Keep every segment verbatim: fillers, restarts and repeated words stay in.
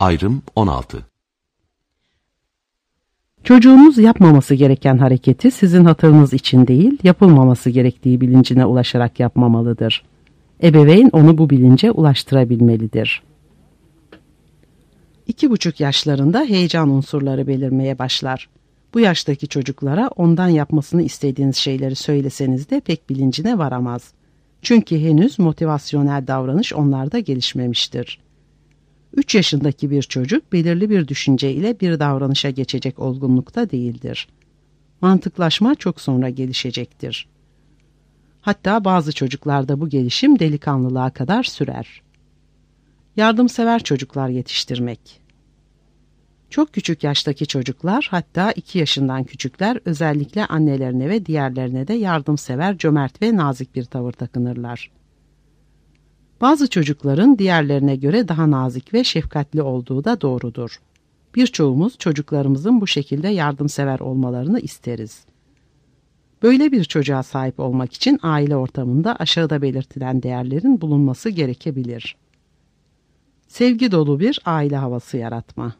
Ayrım on altı. Çocuğunuz yapmaması gereken hareketi sizin hatırınız için değil, yapılmaması gerektiği bilincine ulaşarak yapmamalıdır. Ebeveyn onu bu bilince ulaştırabilmelidir. İki buçuk yaşlarında heyecan unsurları belirmeye başlar. Bu yaştaki çocuklara ondan yapmasını istediğiniz şeyleri söyleseniz de pek bilincine varamaz. Çünkü henüz motivasyonel davranış onlarda gelişmemiştir. Üç yaşındaki bir çocuk belirli bir düşünce ile bir davranışa geçecek olgunlukta değildir. Mantıklaşma çok sonra gelişecektir. Hatta bazı çocuklarda bu gelişim delikanlılığa kadar sürer. Yardımsever çocuklar yetiştirmek. Çok küçük yaştaki çocuklar, hatta iki yaşından küçükler özellikle annelerine ve diğerlerine de yardımsever, cömert ve nazik bir tavır takınırlar. Bazı çocukların diğerlerine göre daha nazik ve şefkatli olduğu da doğrudur. Birçoğumuz çocuklarımızın bu şekilde yardımsever olmalarını isteriz. Böyle bir çocuğa sahip olmak için aile ortamında aşağıda belirtilen değerlerin bulunması gerekebilir. Sevgi dolu bir aile havası yaratma.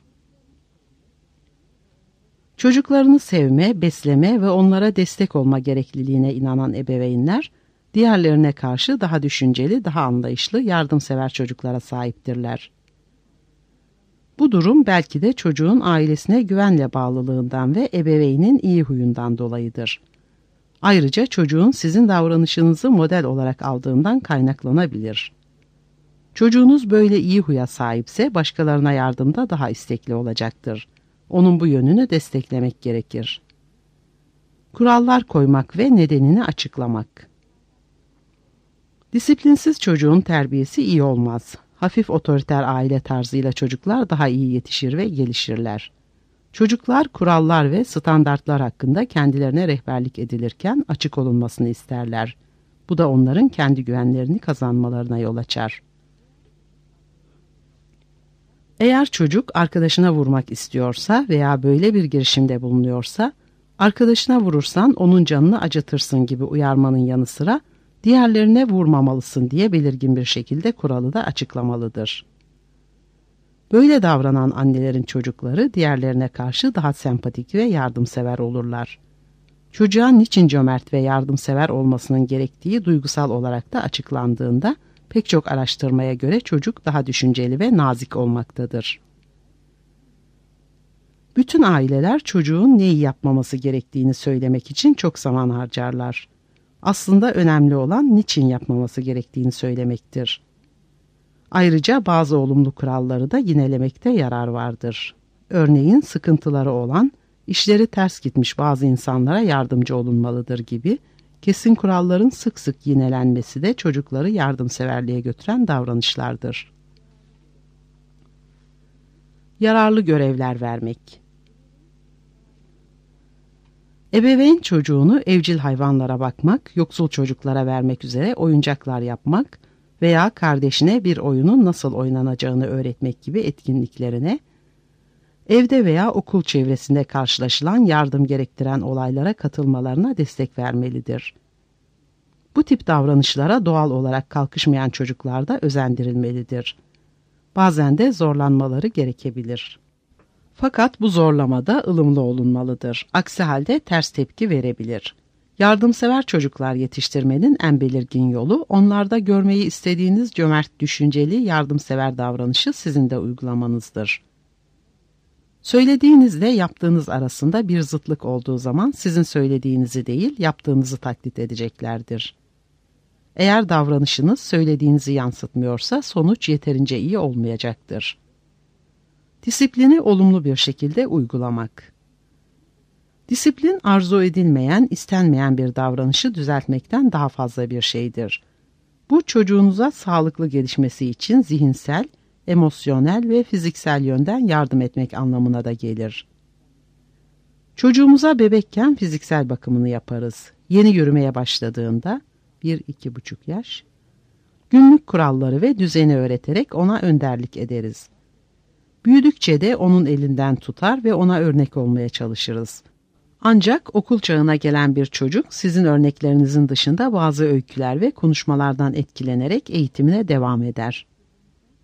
Çocuklarını sevme, besleme ve onlara destek olma gerekliliğine inanan ebeveynler, diğerlerine karşı daha düşünceli, daha anlayışlı, yardımsever çocuklara sahiptirler. Bu durum belki de çocuğun ailesine güvenle bağlılığından ve ebeveynin iyi huyundan dolayıdır. Ayrıca çocuğun sizin davranışınızı model olarak aldığından kaynaklanabilir. Çocuğunuz böyle iyi huya sahipse başkalarına yardımda daha istekli olacaktır. Onun bu yönünü desteklemek gerekir. Kurallar koymak ve nedenini açıklamak. Disiplinsiz çocuğun terbiyesi iyi olmaz. Hafif otoriter aile tarzıyla çocuklar daha iyi yetişir ve gelişirler. Çocuklar kurallar ve standartlar hakkında kendilerine rehberlik edilirken açık olunmasını isterler. Bu da onların kendi güvenlerini kazanmalarına yol açar. Eğer çocuk arkadaşına vurmak istiyorsa veya böyle bir girişimde bulunuyorsa, arkadaşına vurursan onun canını acıtırsın gibi uyarmanın yanı sıra diğerlerine vurmamalısın diye belirgin bir şekilde kuralı da açıklamalıdır. Böyle davranan annelerin çocukları diğerlerine karşı daha sempatik ve yardımsever olurlar. Çocuğa niçin cömert ve yardımsever olmasının gerektiği duygusal olarak da açıklandığında pek çok araştırmaya göre çocuk daha düşünceli ve nazik olmaktadır. Bütün aileler çocuğun neyi yapmaması gerektiğini söylemek için çok zaman harcarlar. Aslında önemli olan niçin yapmaması gerektiğini söylemektir. Ayrıca bazı olumlu kuralları da yinelemekte yarar vardır. Örneğin sıkıntıları olan, işleri ters gitmiş bazı insanlara yardımcı olunmalıdır gibi kesin kuralların sık sık yinelenmesi de çocukları yardımseverliğe götüren davranışlardır. Yararlı görevler vermek. Ebeveyn çocuğunu evcil hayvanlara bakmak, yoksul çocuklara vermek üzere oyuncaklar yapmak veya kardeşine bir oyunun nasıl oynanacağını öğretmek gibi etkinliklerine, evde veya okul çevresinde karşılaşılan yardım gerektiren olaylara katılmalarına destek vermelidir. Bu tip davranışlara doğal olarak kalkışmayan çocuklarda özendirilmelidir. Bazen de zorlanmaları gerekebilir. Fakat bu zorlamada ılımlı olunmalıdır. Aksi halde ters tepki verebilir. Yardımsever çocuklar yetiştirmenin en belirgin yolu, onlarda görmeyi istediğiniz cömert, düşünceli, yardımsever davranışı sizin de uygulamanızdır. Söylediğinizle yaptığınız arasında bir zıtlık olduğu zaman sizin söylediğinizi değil, yaptığınızı taklit edeceklerdir. Eğer davranışınız söylediğinizi yansıtmıyorsa sonuç yeterince iyi olmayacaktır. Disiplini olumlu bir şekilde uygulamak. Disiplin arzu edilmeyen, istenmeyen bir davranışı düzeltmekten daha fazla bir şeydir. Bu çocuğunuza sağlıklı gelişmesi için zihinsel, emosyonel ve fiziksel yönden yardım etmek anlamına da gelir. Çocuğumuza bebekken fiziksel bakımını yaparız. Yeni yürümeye başladığında, bir iki buçuk yaş, günlük kuralları ve düzeni öğreterek ona önderlik ederiz. Büyüdükçe de onun elinden tutar ve ona örnek olmaya çalışırız. Ancak okul çağına gelen bir çocuk sizin örneklerinizin dışında bazı öyküler ve konuşmalardan etkilenerek eğitimine devam eder.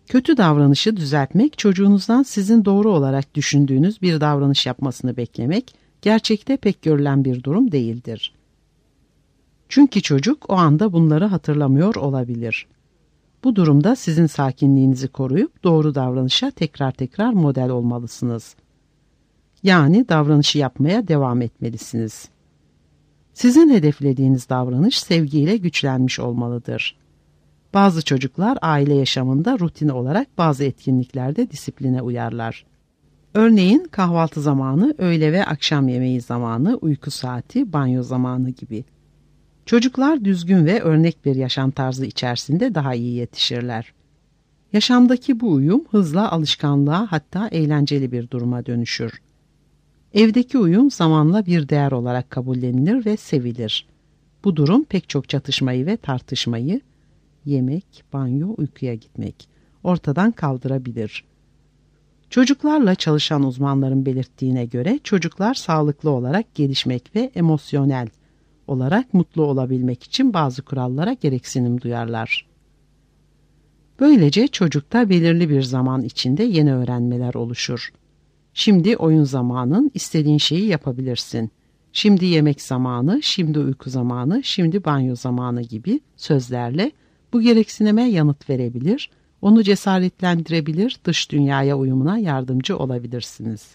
Kötü davranışı düzeltmek, çocuğunuzdan sizin doğru olarak düşündüğünüz bir davranış yapmasını beklemek, gerçekte pek görülen bir durum değildir. Çünkü çocuk o anda bunları hatırlamıyor olabilir. Bu durumda sizin sakinliğinizi koruyup doğru davranışa tekrar tekrar model olmalısınız. Yani davranışı yapmaya devam etmelisiniz. Sizin hedeflediğiniz davranış sevgiyle güçlenmiş olmalıdır. Bazı çocuklar aile yaşamında rutin olarak bazı etkinliklerde disipline uyarlar. Örneğin kahvaltı zamanı, öğle ve akşam yemeği zamanı, uyku saati, banyo zamanı gibi. Çocuklar düzgün ve örnek bir yaşam tarzı içerisinde daha iyi yetişirler. Yaşamdaki bu uyum hızla alışkanlığa, hatta eğlenceli bir duruma dönüşür. Evdeki uyum zamanla bir değer olarak kabullenilir ve sevilir. Bu durum pek çok çatışmayı ve tartışmayı, yemek, banyo, uykuya gitmek, ortadan kaldırabilir. Çocuklarla çalışan uzmanların belirttiğine göre çocuklar sağlıklı olarak gelişmek ve emosyonel olarak mutlu olabilmek için bazı kurallara gereksinim duyarlar. Böylece çocukta belirli bir zaman içinde yeni öğrenmeler oluşur. Şimdi oyun zamanın, istediğin şeyi yapabilirsin. Şimdi yemek zamanı, şimdi uyku zamanı, şimdi banyo zamanı gibi sözlerle bu gereksinime yanıt verebilir, onu cesaretlendirebilir, dış dünyaya uyumuna yardımcı olabilirsiniz.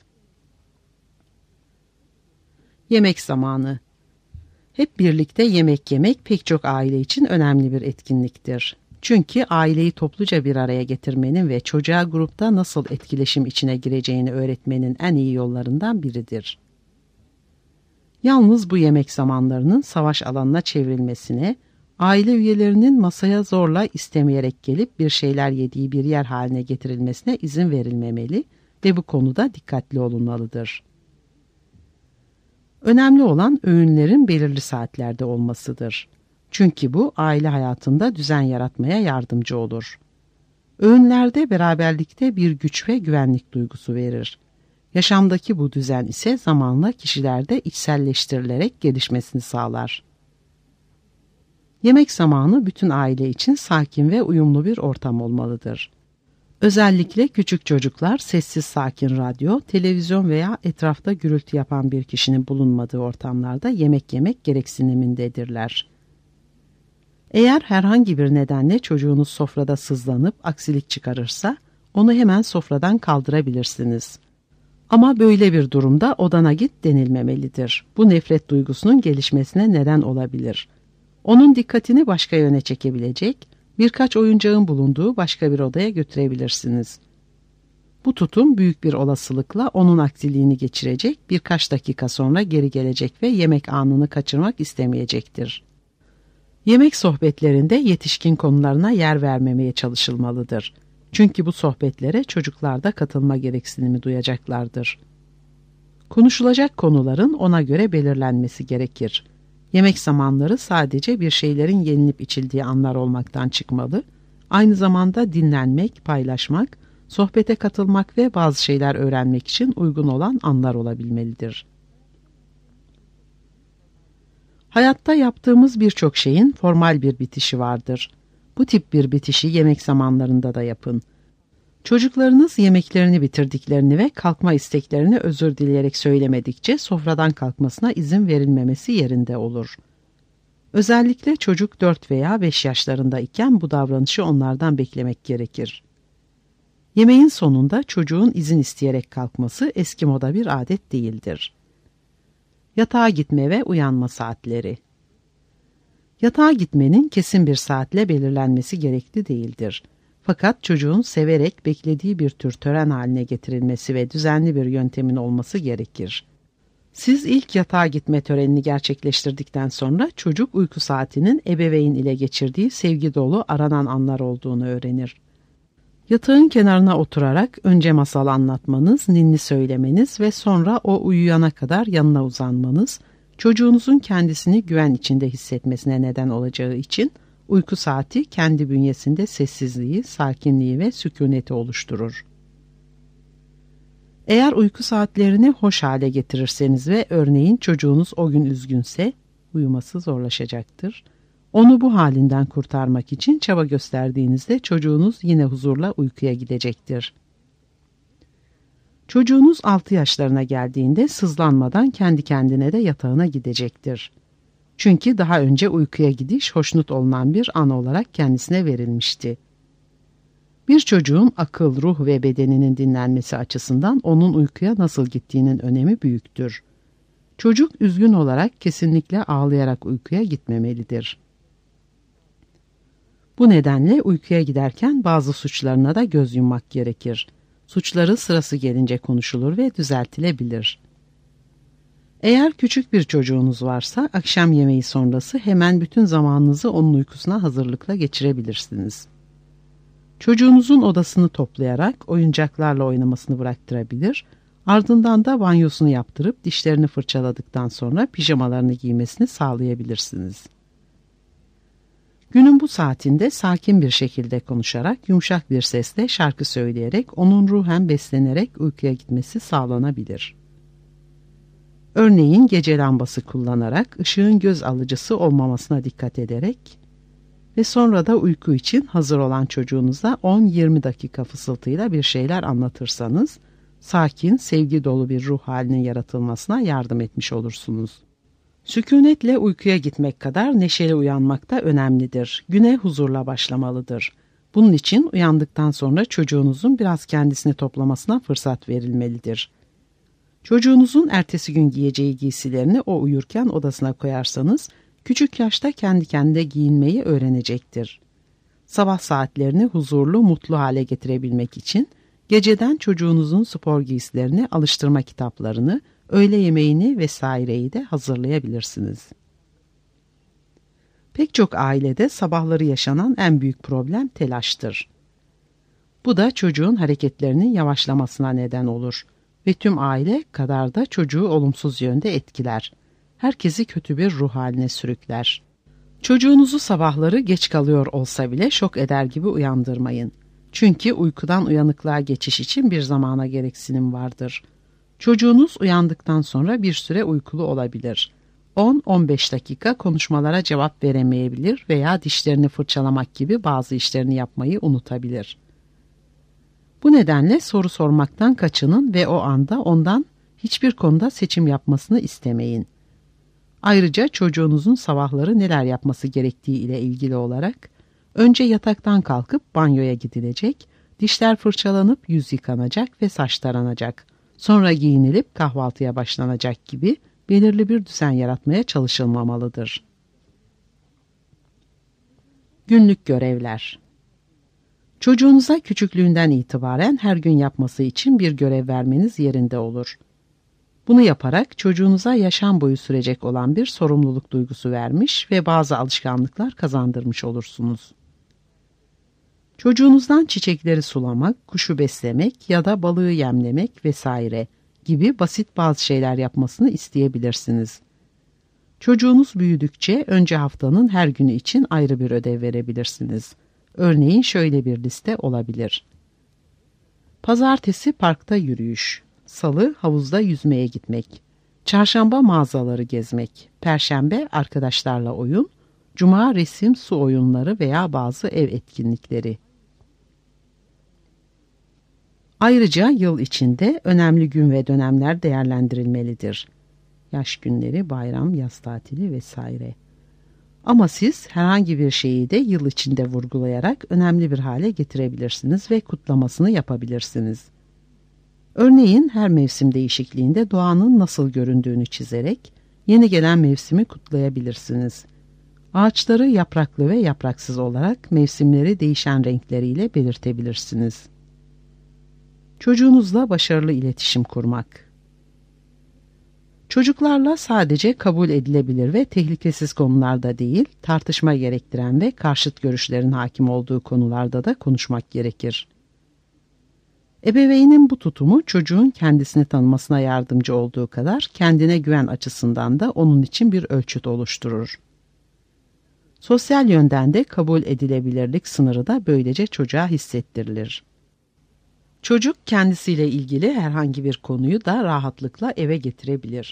Yemek zamanı. Hep birlikte yemek yemek pek çok aile için önemli bir etkinliktir. Çünkü aileyi topluca bir araya getirmenin ve çocuğa grupta nasıl etkileşim içine gireceğini öğretmenin en iyi yollarından biridir. Yalnız bu yemek zamanlarının savaş alanına çevrilmesine, aile üyelerinin masaya zorla istemeyerek gelip bir şeyler yediği bir yer haline getirilmesine izin verilmemeli ve bu konuda dikkatli olunmalıdır. Önemli olan öğünlerin belirli saatlerde olmasıdır. Çünkü bu aile hayatında düzen yaratmaya yardımcı olur. Öğünlerde beraberlikte bir güç ve güvenlik duygusu verir. Yaşamdaki bu düzen ise zamanla kişilerde içselleştirilerek gelişmesini sağlar. Yemek zamanı bütün aile için sakin ve uyumlu bir ortam olmalıdır. Özellikle küçük çocuklar sessiz sakin radyo, televizyon veya etrafta gürültü yapan bir kişinin bulunmadığı ortamlarda yemek yemek gereksinimindedirler. Eğer herhangi bir nedenle çocuğunuz sofrada sızlanıp aksilik çıkarırsa onu hemen sofradan kaldırabilirsiniz. Ama böyle bir durumda odana git denilmemelidir. Bu nefret duygusunun gelişmesine neden olabilir. Onun dikkatini başka yöne çekebilecek, birkaç oyuncağın bulunduğu başka bir odaya götürebilirsiniz. Bu tutum büyük bir olasılıkla onun aksiliğini geçirecek, birkaç dakika sonra geri gelecek ve yemek anını kaçırmak istemeyecektir. Yemek sohbetlerinde yetişkin konularına yer vermemeye çalışılmalıdır. Çünkü bu sohbetlere çocuklar da katılma gereksinimi duyacaklardır. Konuşulacak konuların ona göre belirlenmesi gerekir. Yemek zamanları sadece bir şeylerin yenilip içildiği anlar olmaktan çıkmalı, aynı zamanda dinlenmek, paylaşmak, sohbete katılmak ve bazı şeyler öğrenmek için uygun olan anlar olabilmelidir. Hayatta yaptığımız birçok şeyin formal bir bitişi vardır. Bu tip bir bitişi yemek zamanlarında da yapın. Çocuklarınız yemeklerini bitirdiklerini ve kalkma isteklerini özür dileyerek söylemedikçe sofradan kalkmasına izin verilmemesi yerinde olur. Özellikle çocuk dört veya beş yaşlarındayken bu davranışı onlardan beklemek gerekir. Yemeğin sonunda çocuğun izin isteyerek kalkması eski moda bir adet değildir. Yatağa gitme ve uyanma saatleri. Yatağa gitmenin kesin bir saatle belirlenmesi gerekli değildir. Fakat çocuğun severek beklediği bir tür tören haline getirilmesi ve düzenli bir yöntemin olması gerekir. Siz ilk yatağa gitme törenini gerçekleştirdikten sonra çocuk uyku saatinin ebeveyn ile geçirdiği sevgi dolu aranan anlar olduğunu öğrenir. Yatağın kenarına oturarak önce masal anlatmanız, ninni söylemeniz ve sonra o uyuyana kadar yanına uzanmanız, çocuğunuzun kendisini güven içinde hissetmesine neden olacağı için uyku saati kendi bünyesinde sessizliği, sakinliği ve sükuneti oluşturur. Eğer uyku saatlerini hoş hale getirirseniz ve örneğin çocuğunuz o gün üzgünse uyuması zorlaşacaktır. Onu bu halinden kurtarmak için çaba gösterdiğinizde çocuğunuz yine huzurla uykuya gidecektir. Çocuğunuz altı yaşlarına geldiğinde sızlanmadan kendi kendine de yatağına gidecektir. Çünkü daha önce uykuya gidiş hoşnut olunan bir an olarak kendisine verilmişti. Bir çocuğun akıl, ruh ve bedeninin dinlenmesi açısından onun uykuya nasıl gittiğinin önemi büyüktür. Çocuk üzgün olarak kesinlikle ağlayarak uykuya gitmemelidir. Bu nedenle uykuya giderken bazı suçlarına da göz yummak gerekir. Suçları sırası gelince konuşulur ve düzeltilebilir. Eğer küçük bir çocuğunuz varsa akşam yemeği sonrası hemen bütün zamanınızı onun uykusuna hazırlıkla geçirebilirsiniz. Çocuğunuzun odasını toplayarak oyuncaklarla oynamasını bıraktırabilir, ardından da banyosunu yaptırıp dişlerini fırçaladıktan sonra pijamalarını giymesini sağlayabilirsiniz. Günün bu saatinde sakin bir şekilde konuşarak, yumuşak bir sesle şarkı söyleyerek, onun ruhen beslenerek uykuya gitmesi sağlanabilir. Örneğin gece lambası kullanarak, ışığın göz alıcısı olmamasına dikkat ederek ve sonra da uyku için hazır olan çocuğunuza on yirmi dakika fısıltıyla bir şeyler anlatırsanız, sakin, sevgi dolu bir ruh halinin yaratılmasına yardım etmiş olursunuz. Sükunetle uykuya gitmek kadar neşeli uyanmak da önemlidir. Güne huzurla başlamalıdır. Bunun için uyandıktan sonra çocuğunuzun biraz kendisini toplamasına fırsat verilmelidir. Çocuğunuzun ertesi gün giyeceği giysilerini o uyurken odasına koyarsanız, küçük yaşta kendi kendine giyinmeyi öğrenecektir. Sabah saatlerini huzurlu, mutlu hale getirebilmek için geceden çocuğunuzun spor giysilerini, alıştırma kitaplarını, öğle yemeğini vesaireyi de hazırlayabilirsiniz. Pek çok ailede sabahları yaşanan en büyük problem telaştır. Bu da çocuğun hareketlerinin yavaşlamasına neden olur ve tüm aile kadar da çocuğu olumsuz yönde etkiler. Herkesi kötü bir ruh haline sürükler. Çocuğunuzu sabahları geç kalıyor olsa bile şok eder gibi uyandırmayın. Çünkü uykudan uyanıklığa geçiş için bir zamana gereksinim vardır. Çocuğunuz uyandıktan sonra bir süre uykulu olabilir. on on beş dakika konuşmalara cevap veremeyebilir veya dişlerini fırçalamak gibi bazı işlerini yapmayı unutabilir. Bu nedenle soru sormaktan kaçının ve o anda ondan hiçbir konuda seçim yapmasını istemeyin. Ayrıca çocuğunuzun sabahları neler yapması gerektiği ile ilgili olarak önce yataktan kalkıp banyoya gidilecek, dişler fırçalanıp yüz yıkanacak ve saç taranacak, sonra giyinilip kahvaltıya başlanacak gibi belirli bir düzen yaratmaya çalışılmamalıdır. Günlük görevler. Çocuğunuza küçüklüğünden itibaren her gün yapması için bir görev vermeniz yerinde olur. Bunu yaparak çocuğunuza yaşam boyu sürecek olan bir sorumluluk duygusu vermiş ve bazı alışkanlıklar kazandırmış olursunuz. Çocuğunuzdan çiçekleri sulamak, kuşu beslemek ya da balığı yemlemek vesaire gibi basit bazı şeyler yapmasını isteyebilirsiniz. Çocuğunuz büyüdükçe önce haftanın her günü için ayrı bir ödev verebilirsiniz. Örneğin şöyle bir liste olabilir. Pazartesi parkta yürüyüş, salı havuzda yüzmeye gitmek, çarşamba mağazaları gezmek, perşembe arkadaşlarla oyun, cuma resim, su oyunları veya bazı ev etkinlikleri. Ayrıca yıl içinde önemli gün ve dönemler değerlendirilmelidir. Yaş günleri, bayram, yaz tatili vesaire. Ama siz herhangi bir şeyi de yıl içinde vurgulayarak önemli bir hale getirebilirsiniz ve kutlamasını yapabilirsiniz. Örneğin her mevsim değişikliğinde doğanın nasıl göründüğünü çizerek yeni gelen mevsimi kutlayabilirsiniz. Ağaçları yapraklı ve yapraksız olarak mevsimleri değişen renkleriyle belirtebilirsiniz. Çocuğunuzla başarılı iletişim kurmak. Çocuklarla sadece kabul edilebilir ve tehlikesiz konularda değil, tartışma gerektiren ve karşıt görüşlerin hakim olduğu konularda da konuşmak gerekir. Ebeveynin bu tutumu çocuğun kendisini tanımasına yardımcı olduğu kadar kendine güven açısından da onun için bir ölçüt oluşturur. Sosyal yönden de kabul edilebilirlik sınırı da böylece çocuğa hissettirilir. Çocuk kendisiyle ilgili herhangi bir konuyu da rahatlıkla eve getirebilir.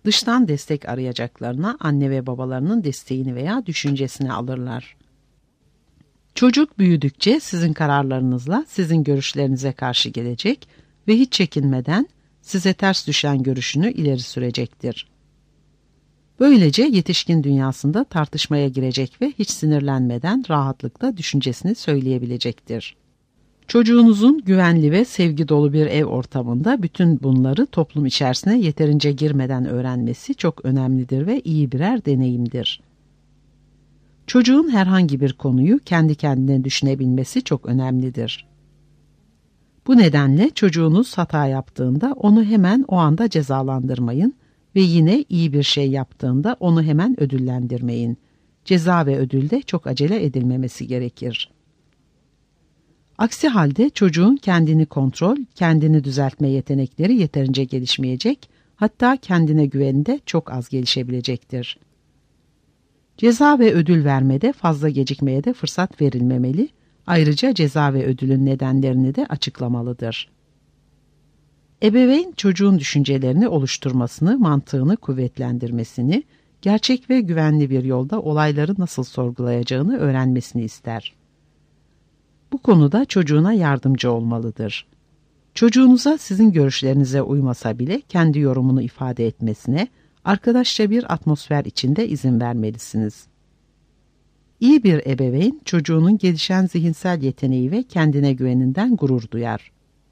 Dıştan destek arayacaklarına anne ve babalarının desteğini veya düşüncesini alırlar. Çocuk büyüdükçe sizin kararlarınızla sizin görüşlerinize karşı gelecek ve hiç çekinmeden size ters düşen görüşünü ileri sürecektir. Böylece yetişkin dünyasında tartışmaya girecek ve hiç sinirlenmeden rahatlıkla düşüncesini söyleyebilecektir. Çocuğunuzun güvenli ve sevgi dolu bir ev ortamında bütün bunları toplum içerisine yeterince girmeden öğrenmesi çok önemlidir ve iyi birer deneyimdir. Çocuğun herhangi bir konuyu kendi kendine düşünebilmesi çok önemlidir. Bu nedenle çocuğunuz hata yaptığında onu hemen o anda cezalandırmayın ve yine iyi bir şey yaptığında onu hemen ödüllendirmeyin. Ceza ve ödülde çok acele edilmemesi gerekir. Aksi halde çocuğun kendini kontrol, kendini düzeltme yetenekleri yeterince gelişmeyecek, hatta kendine güveni de çok az gelişebilecektir. Ceza ve ödül vermede fazla gecikmeye de fırsat verilmemeli, ayrıca ceza ve ödülün nedenlerini de açıklamalıdır. Ebeveyn çocuğun düşüncelerini oluşturmasını, mantığını kuvvetlendirmesini, gerçek ve güvenli bir yolda olayları nasıl sorgulayacağını öğrenmesini ister. Bu konuda çocuğuna yardımcı olmalıdır. Çocuğunuza sizin görüşlerinize uymasa bile kendi yorumunu ifade etmesine, arkadaşça bir atmosfer içinde izin vermelisiniz. İyi bir ebeveyn çocuğunun gelişen zihinsel yeteneği ve kendine güveninden gurur duyar.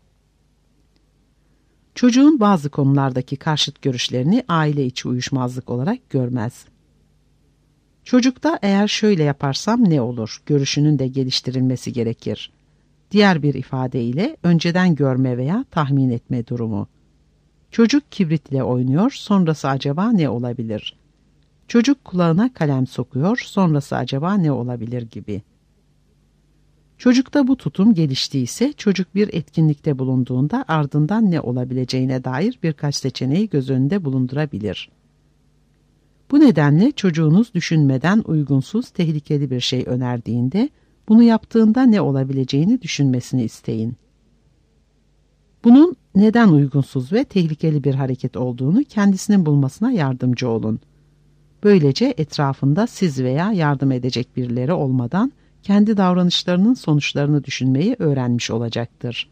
Çocuğun bazı konulardaki karşıt görüşlerini aile içi uyuşmazlık olarak görmez. Çocukta eğer şöyle yaparsam ne olur görüşünün de geliştirilmesi gerekir. Diğer bir ifadeyle önceden görme veya tahmin etme durumu. Çocuk kibritle oynuyor, sonrası acaba ne olabilir? Çocuk kulağına kalem sokuyor, sonrası acaba ne olabilir gibi. Çocukta bu tutum geliştiyse çocuk bir etkinlikte bulunduğunda ardından ne olabileceğine dair birkaç seçeneği göz önünde bulundurabilir. Bu nedenle çocuğunuz düşünmeden uygunsuz, tehlikeli bir şey önerdiğinde bunu yaptığında ne olabileceğini düşünmesini isteyin. Bunun neden uygunsuz ve tehlikeli bir hareket olduğunu kendisinin bulmasına yardımcı olun. Böylece etrafında siz veya yardım edecek birileri olmadan kendi davranışlarının sonuçlarını düşünmeyi öğrenmiş olacaktır.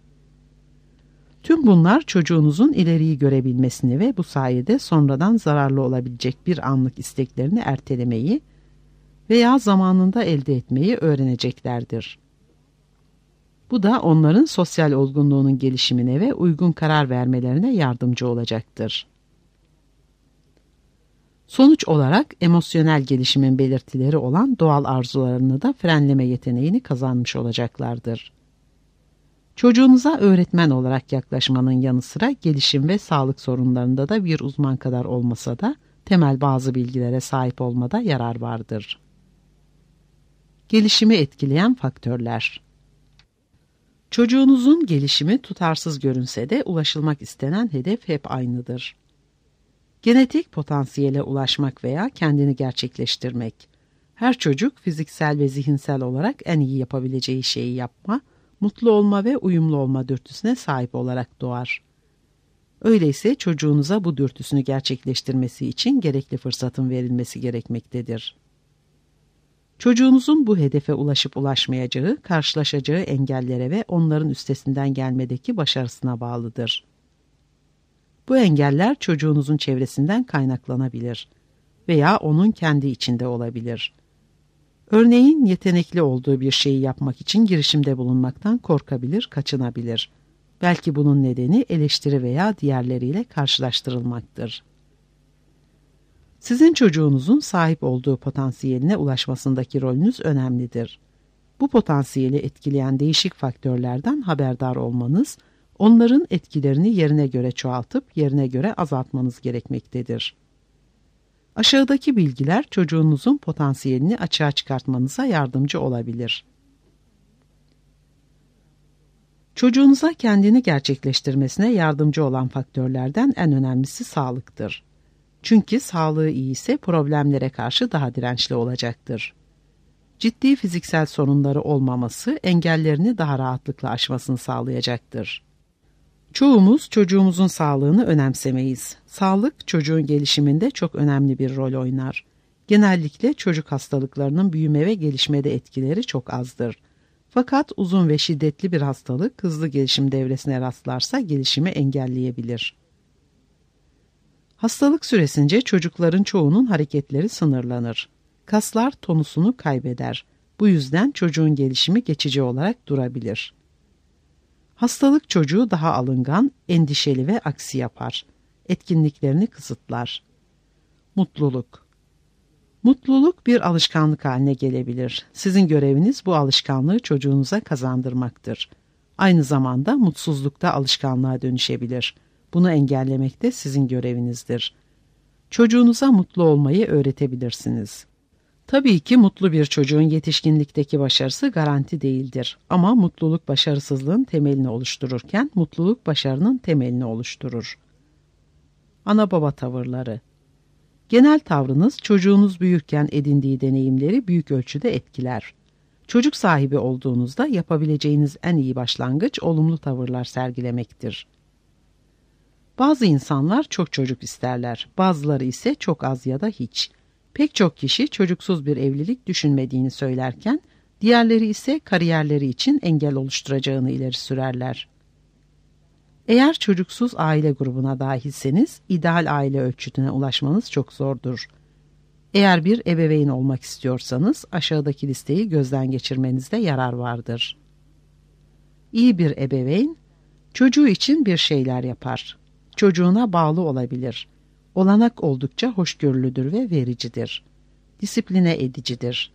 Tüm bunlar çocuğunuzun ileriyi görebilmesini ve bu sayede sonradan zararlı olabilecek bir anlık isteklerini ertelemeyi veya zamanında elde etmeyi öğreneceklerdir. Bu da onların sosyal olgunluğunun gelişimine ve uygun karar vermelerine yardımcı olacaktır. Sonuç olarak emosyonel gelişimin belirtileri olan doğal arzularını da frenleme yeteneğini kazanmış olacaklardır. Çocuğunuza öğretmen olarak yaklaşmanın yanı sıra gelişim ve sağlık sorunlarında da bir uzman kadar olmasa da temel bazı bilgilere sahip olmada yarar vardır. Gelişimi etkileyen faktörler. Çocuğunuzun gelişimi tutarsız görünse de ulaşılmak istenen hedef hep aynıdır. Genetik potansiyele ulaşmak veya kendini gerçekleştirmek. Her çocuk fiziksel ve zihinsel olarak en iyi yapabileceği şeyi yapma, mutlu olma ve uyumlu olma dürtüsüne sahip olarak doğar. Öyleyse çocuğunuza bu dürtüsünü gerçekleştirmesi için gerekli fırsatın verilmesi gerekmektedir. Çocuğunuzun bu hedefe ulaşıp ulaşmayacağı, karşılaşacağı engellere ve onların üstesinden gelmedeki başarısına bağlıdır. Bu engeller çocuğunuzun çevresinden kaynaklanabilir veya onun kendi içinde olabilir. Örneğin yetenekli olduğu bir şeyi yapmak için girişimde bulunmaktan korkabilir, kaçınabilir. Belki bunun nedeni eleştiri veya diğerleriyle karşılaştırılmaktır. Sizin çocuğunuzun sahip olduğu potansiyeline ulaşmasındaki rolünüz önemlidir. Bu potansiyeli etkileyen değişik faktörlerden haberdar olmanız, onların etkilerini yerine göre çoğaltıp yerine göre azaltmanız gerekmektedir. Aşağıdaki bilgiler çocuğunuzun potansiyelini açığa çıkartmanıza yardımcı olabilir. Çocuğunuza kendini gerçekleştirmesine yardımcı olan faktörlerden en önemlisi sağlıktır. Çünkü sağlığı iyi ise problemlere karşı daha dirençli olacaktır. Ciddi fiziksel sorunları olmaması engellerini daha rahatlıkla aşmasını sağlayacaktır. Çoğumuz çocuğumuzun sağlığını önemsemeyiz. Sağlık çocuğun gelişiminde çok önemli bir rol oynar. Genellikle çocuk hastalıklarının büyüme ve gelişmede etkileri çok azdır. Fakat uzun ve şiddetli bir hastalık hızlı gelişim devresine rastlarsa gelişimi engelleyebilir. Hastalık süresince çocukların çoğunun hareketleri sınırlanır. Kaslar tonusunu kaybeder. Bu yüzden çocuğun gelişimi geçici olarak durabilir. Hastalık çocuğu daha alıngan, endişeli ve aksi yapar. Etkinliklerini kısıtlar. Mutluluk. Mutluluk bir alışkanlık haline gelebilir. Sizin göreviniz bu alışkanlığı çocuğunuza kazandırmaktır. Aynı zamanda mutsuzluk da alışkanlığa dönüşebilir. Bunu engellemek de sizin görevinizdir. Çocuğunuza mutlu olmayı öğretebilirsiniz. Tabii ki mutlu bir çocuğun yetişkinlikteki başarısı garanti değildir. Ama mutluluk başarısızlığın temelini oluştururken mutluluk başarının temelini oluşturur. Ana baba tavırları. Genel tavrınız çocuğunuz büyürken edindiği deneyimleri büyük ölçüde etkiler. Çocuk sahibi olduğunuzda yapabileceğiniz en iyi başlangıç olumlu tavırlar sergilemektir. Bazı insanlar çok çocuk isterler, bazıları ise çok az ya da hiç. Pek çok kişi çocuksuz bir evlilik düşünmediğini söylerken, diğerleri ise kariyerleri için engel oluşturacağını ileri sürerler. Eğer çocuksuz aile grubuna dahilseniz, ideal aile ölçütüne ulaşmanız çok zordur. Eğer bir ebeveyn olmak istiyorsanız, aşağıdaki listeyi gözden geçirmenizde yarar vardır. İyi bir ebeveyn, çocuğu için bir şeyler yapar. Çocuğuna bağlı olabilir. Olanak oldukça hoşgörülüdür ve vericidir. Disipline edicidir.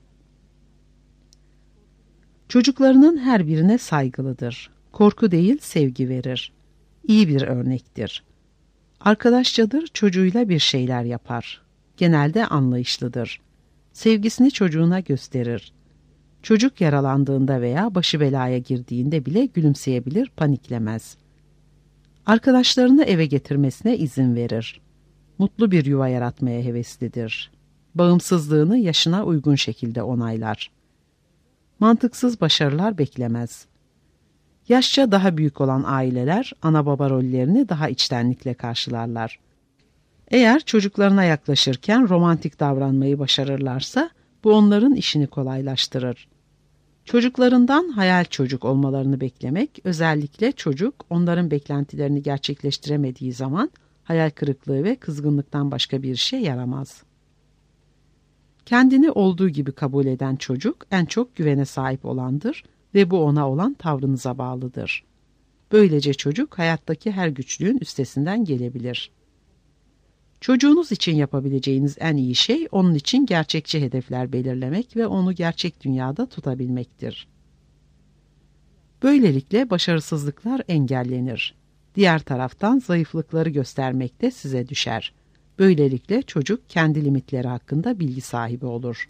Çocuklarının her birine saygılıdır. Korku değil, sevgi verir. İyi bir örnektir. Arkadaşçadır, çocuğuyla bir şeyler yapar. Genelde anlayışlıdır. Sevgisini çocuğuna gösterir. Çocuk yaralandığında veya başı belaya girdiğinde bile gülümseyebilir, paniklemez. Arkadaşlarını eve getirmesine izin verir. Mutlu bir yuva yaratmaya heveslidir. Bağımsızlığını yaşına uygun şekilde onaylar. Mantıksız başarılar beklemez. Yaşça daha büyük olan aileler ana baba rollerini daha içtenlikle karşılarlar. Eğer çocuklarına yaklaşırken romantik davranmayı başarırlarsa bu onların işini kolaylaştırır. Çocuklarından hayal çocuk olmalarını beklemek, özellikle çocuk onların beklentilerini gerçekleştiremediği zaman hayal kırıklığı ve kızgınlıktan başka bir işe yaramaz. Kendini olduğu gibi kabul eden çocuk en çok güvene sahip olandır ve bu ona olan tavrınıza bağlıdır. Böylece çocuk hayattaki her güçlüğün üstesinden gelebilir. Çocuğunuz için yapabileceğiniz en iyi şey onun için gerçekçi hedefler belirlemek ve onu gerçek dünyada tutabilmektir. Böylelikle başarısızlıklar engellenir. Diğer taraftan zayıflıkları göstermek de size düşer. Böylelikle çocuk kendi limitleri hakkında bilgi sahibi olur.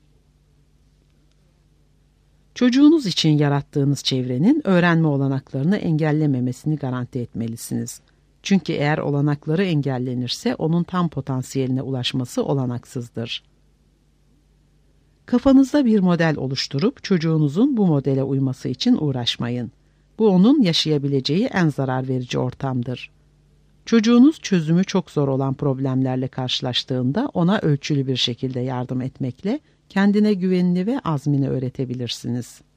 Çocuğunuz için yarattığınız çevrenin öğrenme olanaklarını engellememesini garanti etmelisiniz. Çünkü eğer olanakları engellenirse onun tam potansiyeline ulaşması olanaksızdır. Kafanızda bir model oluşturup çocuğunuzun bu modele uyması için uğraşmayın. Bu onun yaşayabileceği en zarar verici ortamdır. Çocuğunuz çözümü çok zor olan problemlerle karşılaştığında ona ölçülü bir şekilde yardım etmekle kendine güvenini ve azmini öğretebilirsiniz.